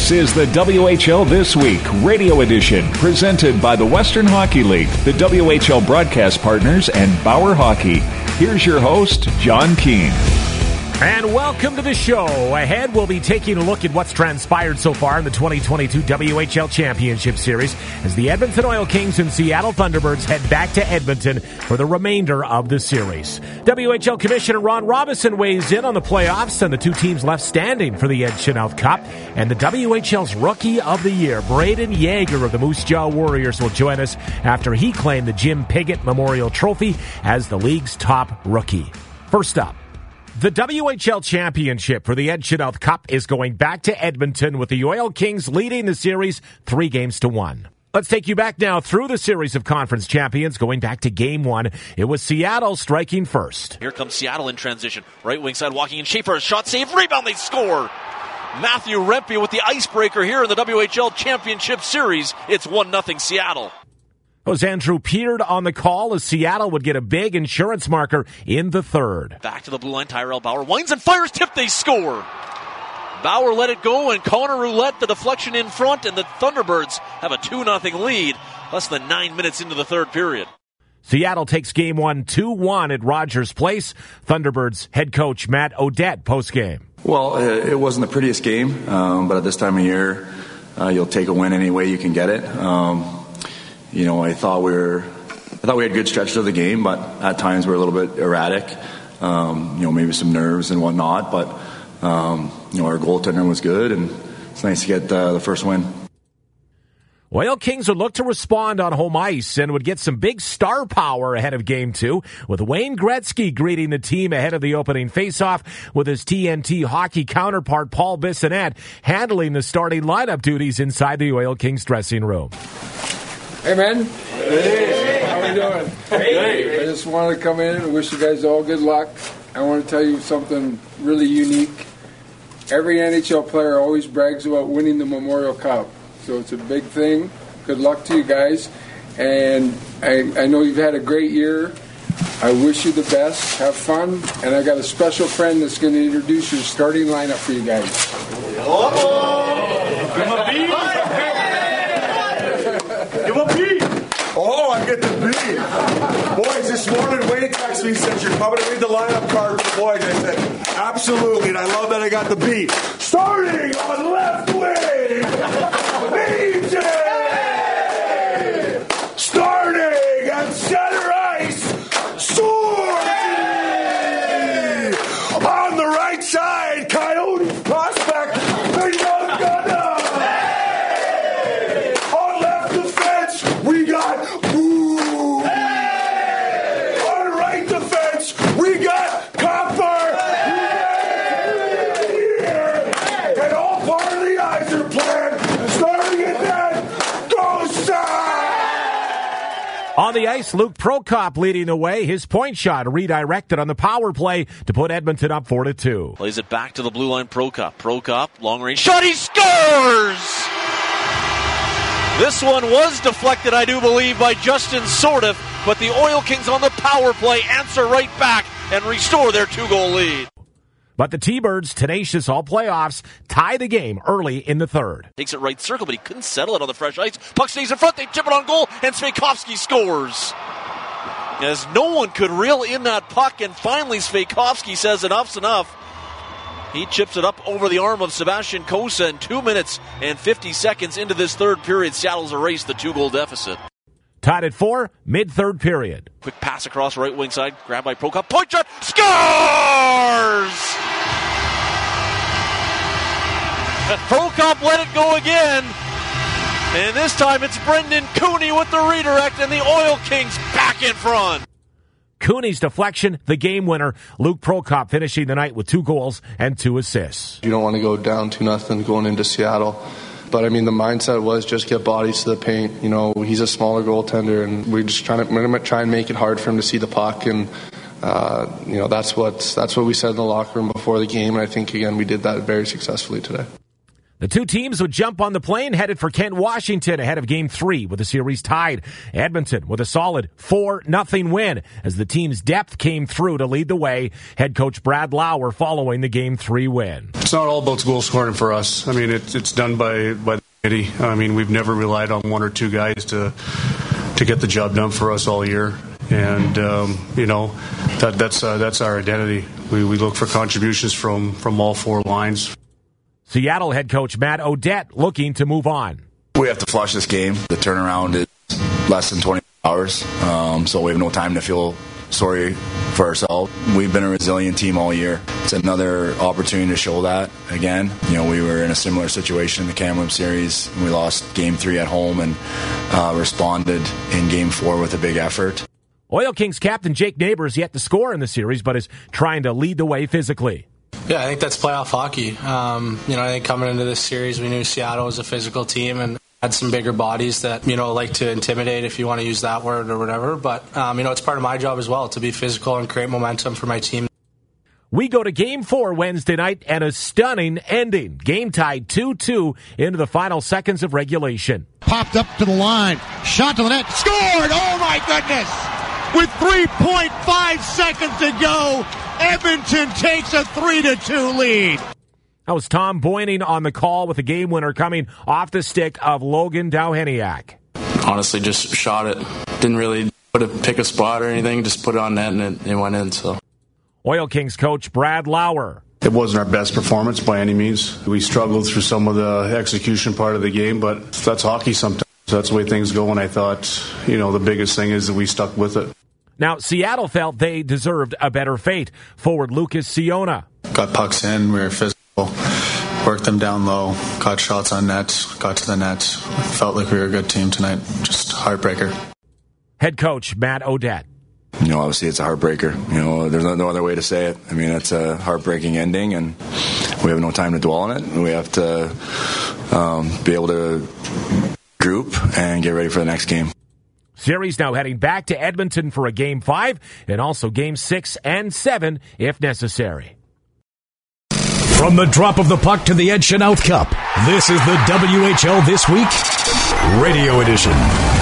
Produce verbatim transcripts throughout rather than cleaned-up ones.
This is the W H L This Week Radio Edition, presented by the Western Hockey League, the W H L broadcast partners, and Bauer Hockey. Here's your host, John Keane. And welcome to the show. Ahead, we'll be taking a look at what's transpired so far in the twenty twenty-two W H L Championship Series as the Edmonton Oil Kings and Seattle Thunderbirds head back to Edmonton for the remainder of the series. W H L Commissioner Ron Robison weighs in on the playoffs and the two teams left standing for the Ed Chynoweth Cup. And the W H L's Rookie of the Year, Brayden Yager of the Moose Jaw Warriors, will join us after he claimed the Jim Piggott Memorial Trophy as the league's top rookie. First up, the W H L Championship for the Ed Chynoweth Cup is going back to Edmonton with the Oil Kings leading the series three games to one. Let's take you back now through the series of conference champions, going back to game one. It was Seattle striking first. Here comes Seattle in transition. Right wing side walking in. Schaefer, shot save, rebound, they score. Matthew Rempe with the icebreaker here in the W H L Championship Series. It's one nothing Seattle. It was Andrew Peard on the call as Seattle would get a big insurance marker in the third. Back to the blue line, Tyrell Bauer winds and fires, tip, they score. Bauer let it go, and Connor Roulette the deflection in front, and the Thunderbirds have a two nothing lead less than nine minutes into the third period. Seattle takes game one two one at Rogers Place. Thunderbirds head coach Matt Odette postgame. Well, it wasn't the prettiest game, um, but at this time of year, uh, you'll take a win any way you can get it. Um, You know, I thought we were, I thought we had good stretches of the game, but at times we were a little bit erratic. Um, you know, maybe some nerves and whatnot, but um, you know, our goaltender was good, and it's nice to get uh, the first win. Oil Kings would look to respond on home ice and would get some big star power ahead of Game two, with Wayne Gretzky greeting the team ahead of the opening faceoff, with his T N T hockey counterpart Paul Bissonnette handling the starting lineup duties inside the Oil Kings dressing room. Hey, man. Hey. How are you doing? Hey. I just wanted to come in and wish you guys all good luck. I want to tell you something really unique. Every N H L player always brags about winning the Memorial Cup. So it's a big thing. Good luck to you guys. And I, I know you've had a great year. I wish you the best. Have fun. And I got a special friend that's going to introduce your starting lineup for you guys. Oh! Give a beat! Give a beat! Oh, I get the beat. Boys, this morning Wayne texted me and said, you're coming to read the lineup card for the boys. I said, absolutely, and I love that I got the beat. Starting on left wing, B J! Starting at center ice, Sorgi! On the right side, Coyotes prospect, the young gunner! We got Boo! Hey! On right defense, we got Copper! Here! And all part of the Iser plan, starting at that, go side! On the ice, Luke Prokop leading the way. His point shot redirected on the power play to put Edmonton up four to two. Plays it back to the blue line, Prokop. Prokop, long range shot, he scores! This one was deflected, I do believe, by Justin Sordiff, but the Oil Kings on the power play answer right back and restore their two-goal lead. But the T-Birds, tenacious all playoffs, tie the game early in the third. Takes it right circle, but he couldn't settle it on the fresh ice. Puck stays in front, they tip it on goal, and Sveikovsky scores. As no one could reel in that puck, and finally Sveikovsky says enough's enough. He chips it up over the arm of Sebastian Cossa, and two minutes and fifty seconds into this third period, Seattle's erased the two-goal deficit. Tied at four, mid-third period. Quick pass across right wing side, grabbed by Prokop, point shot, scores! Prokop let it go again, and this time it's Brendan Cooney with the redirect, and the Oil Kings back in front. Cooney's deflection, the game winner. Luke Prokop finishing the night with two goals and two assists. You don't want to go down two nothing going into Seattle. But, I mean, the mindset was just get bodies to the paint. You know, he's a smaller goaltender, and we're just trying to, we're going to try and make it hard for him to see the puck. And, uh, you know, that's what, that's what we said in the locker room before the game. And I think, again, we did that very successfully today. The two teams would jump on the plane headed for Kent, Washington ahead of Game three with the series tied. Edmonton with a solid four nothing win as the team's depth came through to lead the way. Head coach Brad Lauer following the Game three win. It's not all about goal scoring for us. I mean, it, it's done by, by the committee. I mean, we've never relied on one or two guys to to get the job done for us all year. And, um, you know, that, that's uh, that's our identity. We, we look for contributions from, from all four lines. Seattle head coach Matt Odette looking to move on. We have to flush this game. The turnaround is less than twenty hours, um, so we have no time to feel sorry for ourselves. We've been a resilient team all year. It's another opportunity to show that again. You know, we were in a similar situation in the Kamloops series. We lost game three at home and uh, responded in game four with a big effort. Oil Kings captain Jake Neighbors yet to score in the series, but is trying to lead the way physically. Yeah, I think that's playoff hockey. Um, you know, I think coming into this series, we knew Seattle was a physical team and had some bigger bodies that, you know, like to intimidate, if you want to use that word or whatever. But, um, you know, it's part of my job as well to be physical and create momentum for my team. We go to Game four Wednesday night and a stunning ending. Game tied two two into the final seconds of regulation. Popped up to the line, shot to the net, scored! Oh, my goodness! With three point five seconds to go, Edmonton takes a three to two lead. That was Tom Boyning on the call with the game winner coming off the stick of Logan Dauheniak. Honestly, just shot it. Didn't really put a, pick a spot or anything, just put it on net and it, it went in. So, Oil Kings coach Brad Lauer. It wasn't our best performance by any means. We struggled through some of the execution part of the game, but that's hockey sometimes. That's the way things go, and I thought, you know, the biggest thing is that we stuck with it. Now, Seattle felt they deserved a better fate. Forward Lucas Ciona. Got pucks in, we were physical, worked them down low, got shots on net, got to the net. Felt like we were a good team tonight. Just heartbreaker. Head coach Matt Odette. You know, obviously it's a heartbreaker. You know, there's no, no other way to say it. I mean, it's a heartbreaking ending, and we have no time to dwell on it. We have to um, be able to group and get ready for the next game. Series now heading back to Edmonton for a Game five and also Game six and seven if necessary. From the drop of the puck to the Ed Chenault Cup, this is the W H L This Week Radio Edition.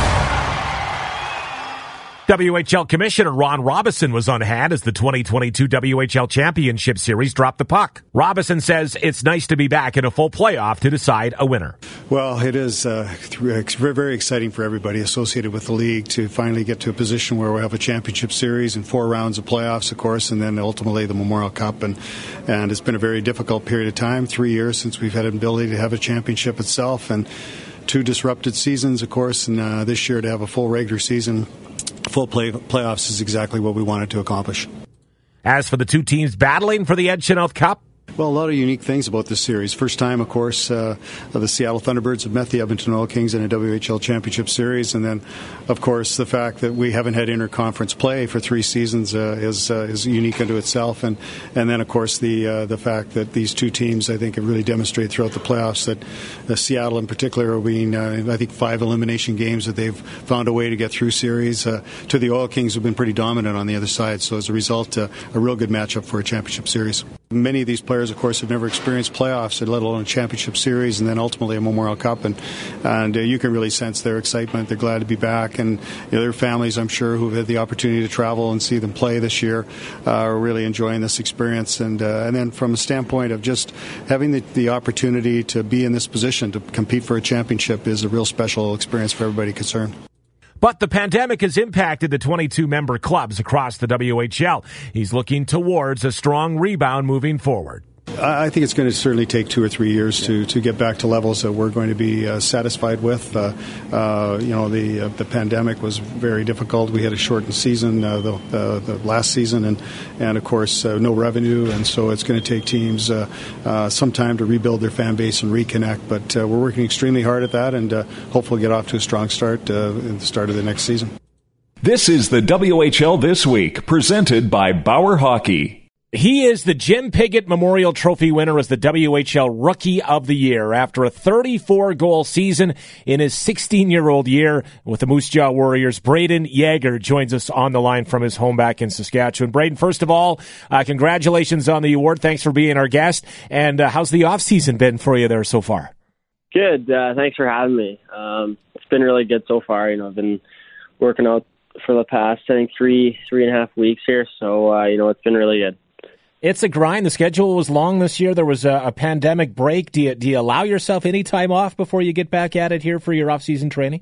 W H L Commissioner Ron Robison was on hand as the twenty twenty-two W H L Championship Series dropped the puck. Robison says it's nice to be back in a full playoff to decide a winner. Well, it is uh, very exciting for everybody associated with the league to finally get to a position where we have a championship series and four rounds of playoffs, of course, and then ultimately the Memorial Cup. And, and it's been a very difficult period of time, three years since we've had an ability to have a championship itself, and two disrupted seasons, of course, and uh, this year to have a full regular season. Full play, playoffs is exactly what we wanted to accomplish. As for the two teams battling for the Ed Chenault Cup, well, a lot of unique things about this series. First time, of course, uh, the Seattle Thunderbirds have met the Edmonton Oil Kings in a W H L Championship Series, and then, of course, the fact that we haven't had interconference play for three seasons uh, is uh, is unique unto itself, and and then, of course, the uh, the fact that these two teams, I think, have really demonstrated throughout the playoffs that uh, Seattle, in particular, are being, uh, I think, five elimination games that they've found a way to get through series. Uh, to the Oil Kings, who've been pretty dominant on the other side. So, as a result, uh, a real good matchup for a championship series. Many of these players, of course, have never experienced playoffs, let alone a championship series, and then ultimately a Memorial Cup. And, and uh, you can really sense their excitement. They're glad to be back. And you know, their families, I'm sure, who've had the opportunity to travel and see them play this year, uh, are really enjoying this experience. And, uh, and then from a standpoint of just having the, the opportunity to be in this position to compete for a championship is a real special experience for everybody concerned. But the pandemic has impacted the twenty-two member clubs across the W H L. He's looking towards a strong rebound moving forward. I think it's going to certainly take two or three years to, to get back to levels that we're going to be uh, satisfied with. Uh, uh, you know, the uh, the pandemic was very difficult. We had a shortened season uh, the, uh, the last season, and and of course uh, no revenue, and so it's going to take teams uh, uh, some time to rebuild their fan base and reconnect. But uh, we're working extremely hard at that, and uh, hopefully get off to a strong start uh, at the start of the next season. This is the W H L This Week, presented by Bauer Hockey. He is the Jim Piggott Memorial Trophy winner as the W H L Rookie of the Year after a thirty-four goal season in his sixteen-year-old year with the Moose Jaw Warriors. Braden Yeager joins us on the line from his home back in Saskatchewan. Braden, first of all, uh, congratulations on the award. Thanks for being our guest. And uh, how's the offseason been for you there so far? Good. Uh, thanks for having me. Um, it's been really good so far. You know, I've been working out for the past, I think, three, three and a half weeks here. So, uh, you know, it's been really good. It's a grind. The schedule was long this year. There was a, a pandemic break. Do you, do you allow yourself any time off before you get back at it here for your off-season training?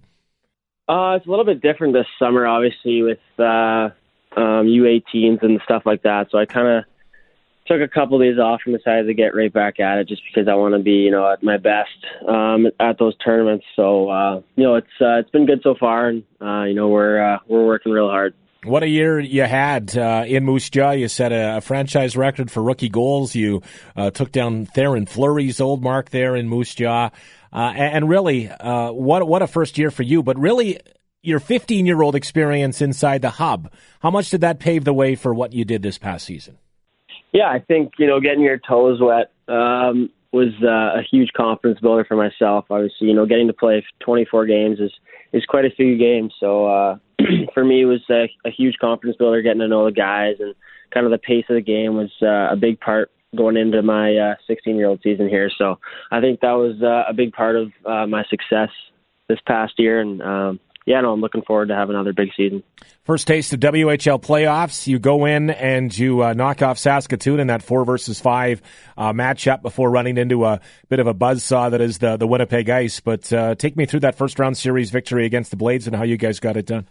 Uh, it's a little bit different this summer, obviously, with uh, um, U eighteens and stuff like that. So I kind of took a couple days off and decided to get right back at it just because I want to be, you know, at my best um, at those tournaments. So, uh, you know, it's uh, it's been good so far, and, uh, you know, we're uh, we're working real hard. What a year you had uh, in Moose Jaw. You set a, a franchise record for rookie goals. You uh, took down Theron Fleury's old mark there in Moose Jaw. Uh, and, and really, uh, what what a first year for you. But really, your fifteen-year-old experience inside the hub, how much did that pave the way for what you did this past season? Yeah, I think, you know, getting your toes wet um, was uh, a huge confidence builder for myself. Obviously, you know, getting to play twenty-four games is, is quite a few games. So, uh, for me, it was a, a huge confidence builder, getting to know the guys, and kind of the pace of the game was uh, a big part going into my uh, sixteen-year-old season here. So I think that was uh, a big part of uh, my success this past year. And, um, yeah, no, I'm looking forward to having another big season. First taste of W H L playoffs. You go in and you uh, knock off Saskatoon in that four versus five uh, matchup before running into a bit of a buzzsaw that is the, the Winnipeg Ice. But uh, take me through that first-round series victory against the Blades and how you guys got it done.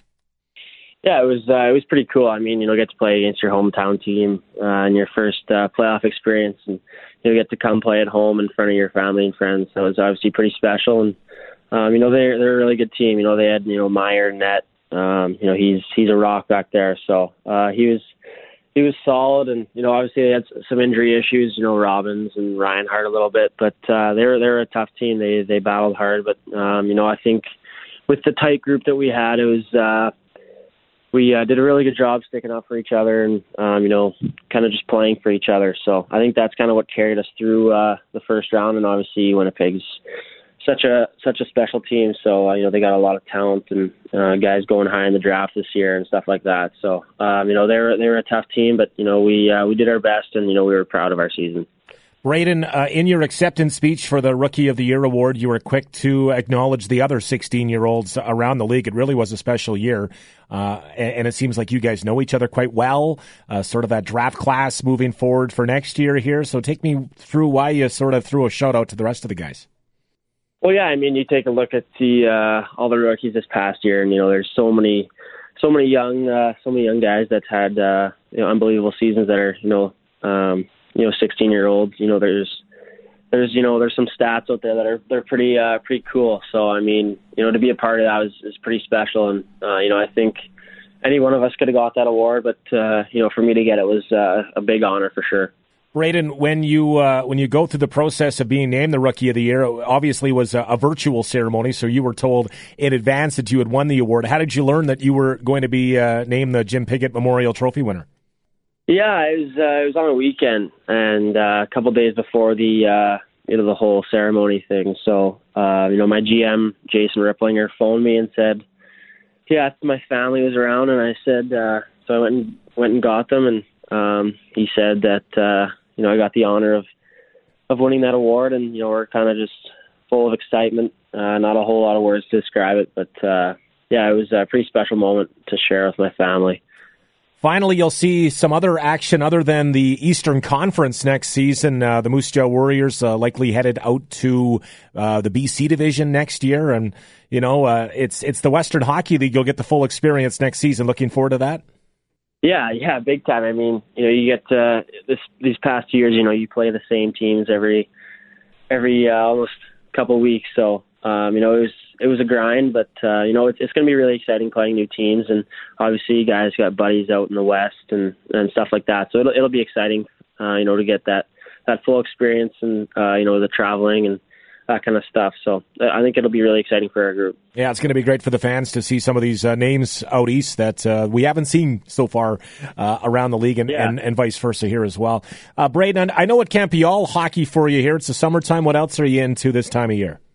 Yeah, it was uh, it was pretty cool. I mean, you know, get to play against your hometown team uh, in your first uh, playoff experience, and you know, get to come play at home in front of your family and friends. That was obviously pretty special. And um, you know, they're they're a really good team. You know, they had you know Meyer net. Um, you know, he's he's a rock back there. So uh, he was he was solid, and you know, obviously they had some injury issues. You know, Robbins and Reinhardt a little bit, but uh, they're they're a tough team. They they battled hard, but um, you know, I think with the tight group that we had, it was. Uh, We uh, did a really good job sticking up for each other and, um, you know, kind of just playing for each other. So I think that's kind of what carried us through uh, the first round. And obviously Winnipeg's such a such a special team. So, uh, you know, they got a lot of talent and uh, guys going high in the draft this year and stuff like that. So, um, you know, they were, they were a tough team, but, you know, we uh, we did our best and, you know, we were proud of our season. Braden, uh, in your acceptance speech for the Rookie of the Year award, you were quick to acknowledge the other sixteen-year-olds around the league. It really was a special year, uh, and, and it seems like you guys know each other quite well, uh, sort of that draft class moving forward for next year here. So take me through why you sort of threw a shout-out to the rest of the guys. Well, yeah, I mean, you take a look at the uh, all the rookies this past year, and, you know, there's so many so many young uh, so many young guys that's had, uh, you know, unbelievable seasons that are, you know, um, you know, sixteen-year-olds. You know, there's, there's, you know, there's some stats out there that are they're pretty, uh, pretty cool. So, I mean, you know, to be a part of that is, is pretty special, and uh, you know, I think any one of us could have got that award, but uh, you know, for me to get it was uh, a big honor for sure. Braden, when you uh, when you go through the process of being named the Rookie of the Year, obviously was a, a virtual ceremony, so you were told in advance that you had won the award. How did you learn that you were going to be uh, named the Jim Piggott Memorial Trophy winner? Yeah, it was uh, it was on a weekend, and uh, a couple days before the uh, you know the whole ceremony thing. So uh, you know, my G M Jason Ripplinger phoned me and said, "Yeah, my family was around," and I said, uh, so I went and went and got them, and um, he said that uh, you know I got the honor of of winning that award, and you know we're kind of just full of excitement. Uh, not a whole lot of words to describe it, but uh, yeah, it was a pretty special moment to share with my family. Finally, you'll see some other action other than the Eastern Conference next season. Uh, the Moose Jaw Warriors uh, likely headed out to uh, the B C division next year, and you know uh, it's it's the Western Hockey League. You'll get the full experience next season. Looking forward to that. Yeah, yeah, big time. I mean, you know, you get uh, this these past two years. You know, you play the same teams every every uh, almost couple weeks. So um, you know, it was. It was a grind, but, uh, you know, it's, it's going to be really exciting playing new teams. And obviously you guys got buddies out in the West and, and stuff like that. So it'll, it'll be exciting, uh, you know, to get that, that full experience and, uh, you know, the traveling and that kind of stuff. So I think it'll be really exciting for our group. Yeah, it's going to be great for the fans to see some of these uh, names out east that uh, we haven't seen so far uh, around the league and, yeah. and, and vice versa here as well. Uh, Braden, I know it can't be all hockey for you here. It's the summertime. What else are you into this time of year?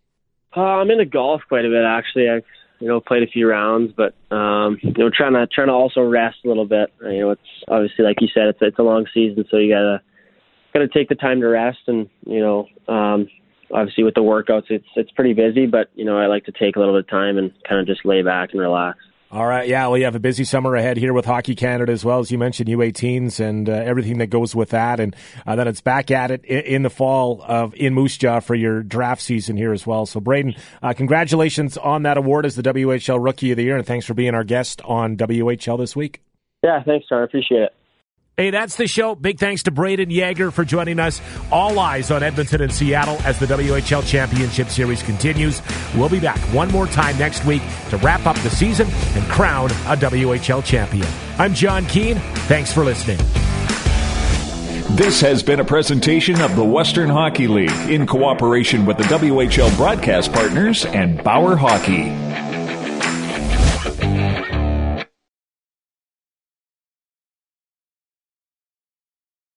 Uh, I'm into golf quite a bit, actually. I've, you know, played a few rounds, but, um, you know, trying to, trying to also rest a little bit. You know, it's obviously, like you said, it's, it's a long season, so you gotta, gotta take the time to rest and, you know, um, obviously with the workouts, it's it's pretty busy, but, you know, I like to take a little bit of time and kind of just lay back and relax. All right, yeah, well, you have a busy summer ahead here with Hockey Canada as well, as you mentioned, U eighteens and uh, everything that goes with that, and uh, then it's back at it in, in the fall of in Moose Jaw for your draft season here as well. So, Braden, uh, congratulations on that award as the W H L Rookie of the Year, and thanks for being our guest on W H L This Week. Yeah, thanks, John. I appreciate it. Hey, that's the show. Big thanks to Braden Yager for joining us. All eyes on Edmonton and Seattle as the W H L Championship Series continues. We'll be back one more time next week to wrap up the season and crown a W H L champion. I'm John Keane. Thanks for listening. This has been a presentation of the Western Hockey League in cooperation with the W H L broadcast partners and Bauer Hockey.